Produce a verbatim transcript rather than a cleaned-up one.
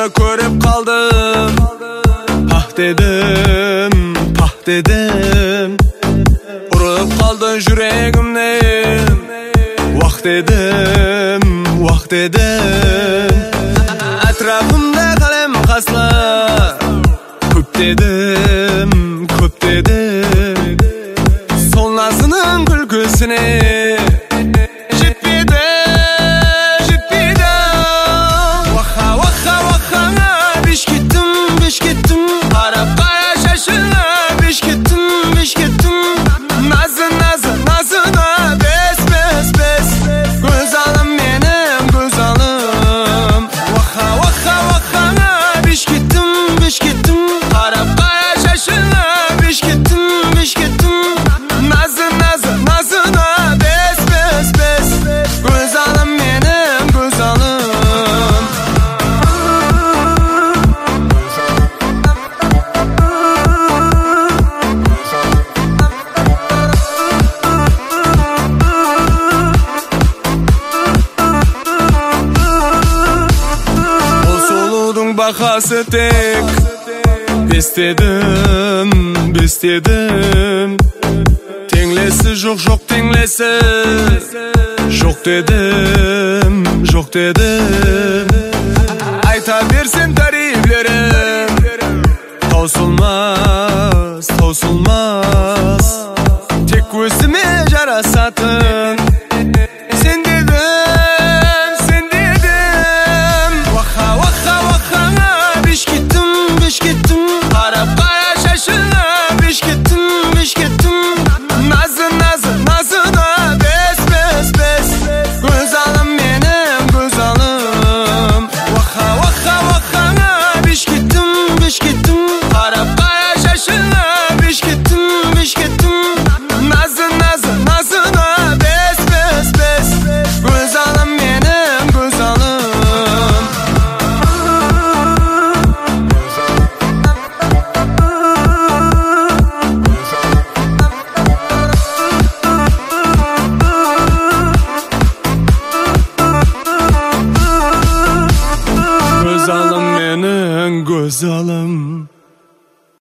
көріп қалдым. Пах дедім, пах дедім, ұрып қалды жүрегімнен. Уақ дедім, уақ дедім, әтрafımda қалем қасылар. Көп дедім, көп дедім, сол назының күлкісіне жетпеді, жетпеді. Уаха, уаха, уахаңа беш кеттім, беш кеттім, қарап қая шашыңа беш кеттім, беш кеттім. Назы, назы, назына бес, бес, бес, көз алым менің, көз алым. Уаха, уаха, уахаңа беш кеттім, беш кеттім, қарап қая шашыңа беш кеттім, беш кеттім. Назы, назы, назына бес, бес, бес, көз алым менің, көз алым. Ол сұлудың бағасы тек бес дедім, бес дедім, теңлесі жоқ, жоқ теңлесі жоқ дедім, жоқ дедім. Айта берсін тарифлерім таусылмай